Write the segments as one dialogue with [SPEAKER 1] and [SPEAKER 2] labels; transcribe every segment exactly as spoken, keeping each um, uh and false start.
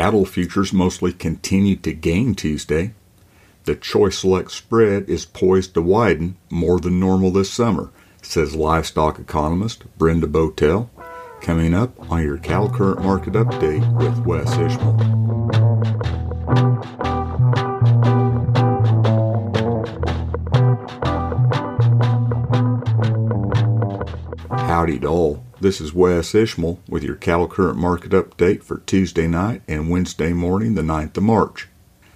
[SPEAKER 1] Cattle futures mostly continued to gain Tuesday. The Choice Select spread is poised to widen more than normal this summer, says livestock economist Brenda Botel. Coming up on your Cattle Current Market Update with Wes Ishmael. Howdy to all. This is Wes Ishmael with your Cattle Current Market Update for Tuesday night and Wednesday morning, the ninth of March.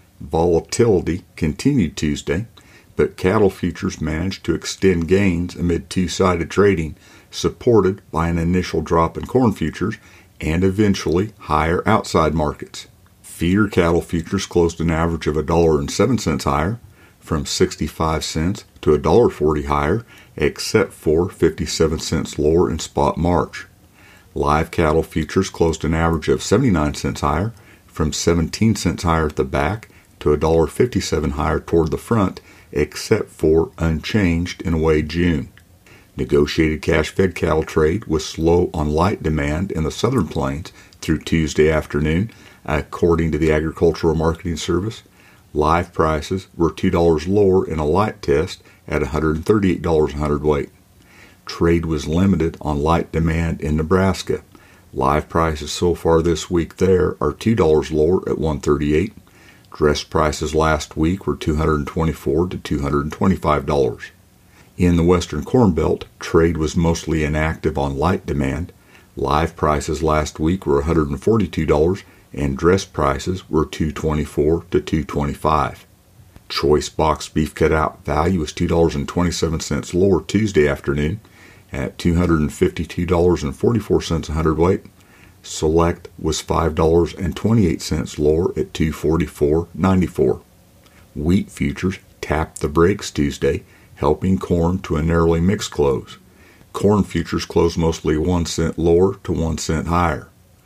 [SPEAKER 1] Volatility continued Tuesday, but cattle futures managed to extend gains amid two-sided trading, supported by an initial drop in corn futures and eventually higher outside markets. Feeder cattle futures closed an average of one dollar and seven cents higher, from sixty-five cents to one dollar and forty cents higher, except for fifty-seven cents lower in spot March. Live cattle futures closed an average of seventy-nine cents higher, from seventeen cents higher at the back to one dollar and fifty-seven cents higher toward the front, except for unchanged in away June. Negotiated cash-fed cattle trade was slow on light demand in the southern plains through Tuesday afternoon, according to the Agricultural Marketing Service. Live prices were two dollars lower in a light test at one hundred thirty-eight dollars a hundredweight. Trade was limited on light demand in Nebraska. Live prices so far this week there are two dollars lower at one hundred thirty-eight dollars. Dress prices last week were two hundred twenty-four dollars to two hundred twenty-five dollars. In the Western Corn Belt, trade was mostly inactive on light demand. Live prices last week were one hundred forty-two dollars and dress prices were two hundred twenty-four dollars to two hundred twenty-five dollars. Choice box beef cutout value was two dollars and twenty-seven cents lower Tuesday afternoon at two hundred fifty-two dollars and forty-four cents a hundredweight. Select was five dollars and twenty-eight cents lower at two hundred forty-four dollars and ninety-four cents. Wheat futures tapped the brakes Tuesday, helping corn to a narrowly mixed close. Corn futures closed mostly one cent lower to one cent higher.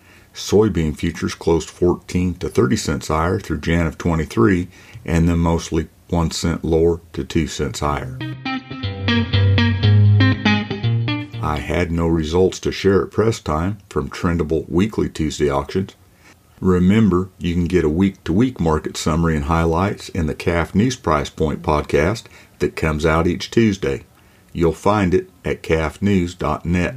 [SPEAKER 1] Soybean futures closed fourteen to thirty cents higher through January of twenty-three, and then mostly one cent lower to two cents higher. I had no results to share at press time from Trendable weekly Tuesday auctions. Remember, you can get a week-to-week market summary and highlights in the C A F News Price Point podcast that comes out each Tuesday. You'll find it at C A F news dot net.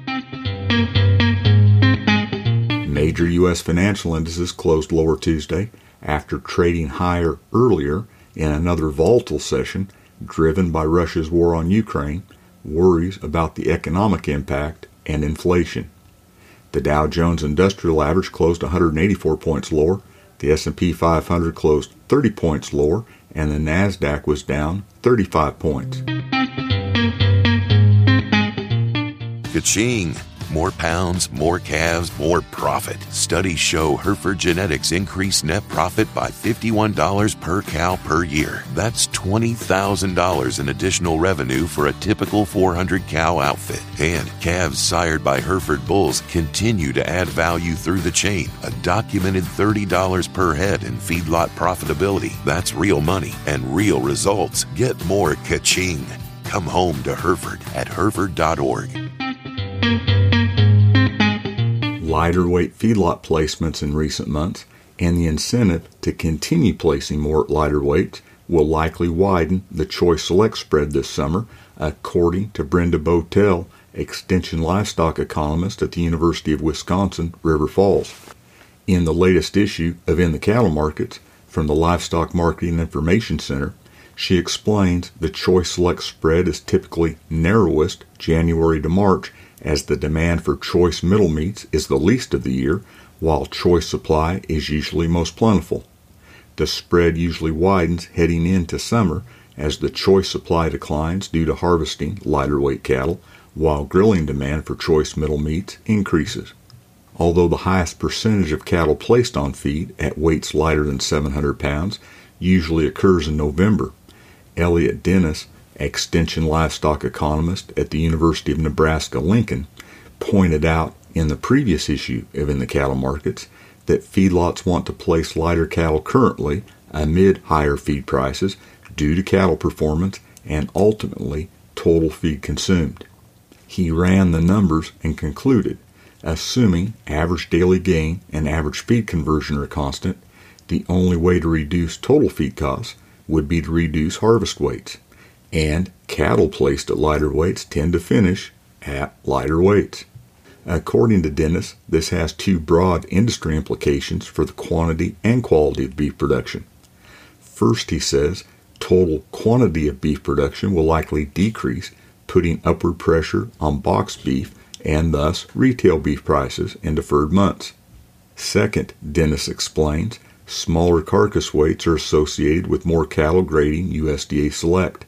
[SPEAKER 1] Major U S financial indices closed lower Tuesday after trading higher earlier in another volatile session driven by Russia's war on Ukraine, worries about the economic impact, and inflation. The Dow Jones Industrial Average closed one hundred eighty-four points lower, the S and P five hundred closed thirty points lower, and the NASDAQ was down thirty-five points.
[SPEAKER 2] Ka-ching! More pounds, more calves, more profit. Studies show Hereford Genetics increased net profit by fifty-one dollars per cow per year. That's twenty thousand dollars in additional revenue for a typical four hundred cow outfit. And calves sired by Hereford bulls continue to add value through the chain. A documented thirty dollars per head in feedlot profitability. That's real money and real results. Get more ka-ching. Come home to Hereford at hereford dot org.
[SPEAKER 1] Lighter weight feedlot placements in recent months and the incentive to continue placing more at lighter weights will likely widen the Choice Select spread this summer, according to Brenda Botel, Extension Livestock Economist at the University of Wisconsin, River Falls. In the latest issue of In the Cattle Markets from the Livestock Marketing Information Center, she explains the Choice Select spread is typically narrowest January to March, as the demand for choice middle meats is the least of the year, while choice supply is usually most plentiful. The spread usually widens heading into summer as the choice supply declines due to harvesting lighter weight cattle, while grilling demand for choice middle meats increases. Although the highest percentage of cattle placed on feed at weights lighter than seven hundred pounds usually occurs in November, Elliot Dennis, Extension Livestock Economist at the University of Nebraska-Lincoln, pointed out in the previous issue of In the Cattle Markets that feedlots want to place lighter cattle currently amid higher feed prices due to cattle performance and ultimately total feed consumed. He ran the numbers and concluded Assuming average daily gain and average feed conversion are constant, the only way to reduce total feed costs would be to reduce harvest weights, and cattle placed at lighter weights tend to finish at lighter weights. According to Dennis, this has two broad industry implications for the quantity and quality of beef production. First, he says, total quantity of beef production will likely decrease, putting upward pressure on boxed beef and thus retail beef prices in deferred months. Second, Dennis explains, smaller carcass weights are associated with more cattle grading U S D A Select.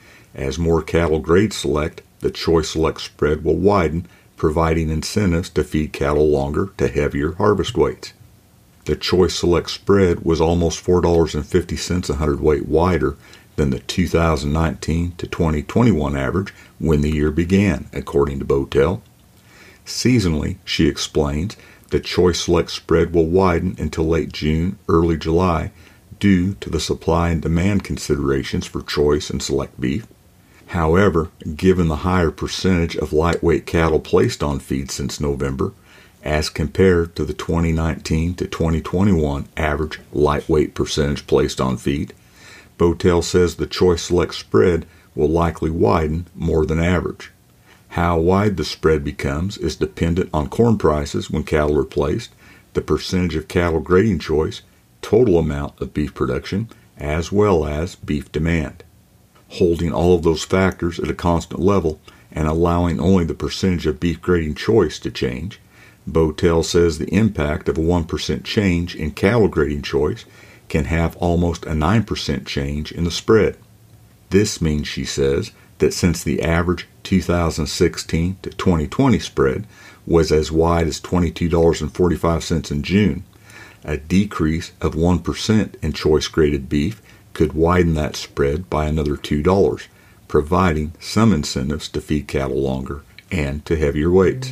[SPEAKER 1] As more cattle grade Select, the Choice Select spread will widen, providing incentives to feed cattle longer to heavier harvest weights. The Choice Select spread was almost four dollars and fifty cents a hundredweight wider than the two thousand nineteen to twenty twenty-one average when the year began, according to Botel. Seasonally, she explains, the Choice Select spread will widen until late June, early July, due to the supply and demand considerations for Choice and Select beef. However, given the higher percentage of lightweight cattle placed on feed since November, as compared to the twenty nineteen to twenty twenty-one average lightweight percentage placed on feed, Botel says the Choice Select spread will likely widen more than average. How wide the spread becomes is dependent on corn prices when cattle are placed, the percentage of cattle grading choice, total amount of beef production, as well as beef demand. Holding all of those factors at a constant level and allowing only the percentage of beef grading choice to change, Botel says the impact of a one percent change in cattle grading choice can have almost a nine percent change in the spread. This means, she says, that since the average two thousand sixteen to twenty twenty spread was as wide as twenty-two dollars and forty-five cents in June, a decrease of one percent in choice-graded beef could widen that spread by another two dollars, providing some incentives to feed cattle longer and to heavier weights.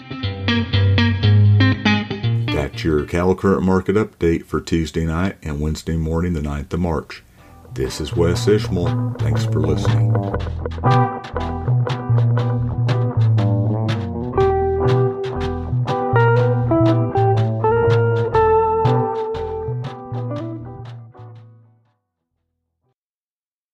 [SPEAKER 1] That's your Cattle Current Market Update for Tuesday night and Wednesday morning, the ninth of March. This is Wes Ishmael. Thanks for listening.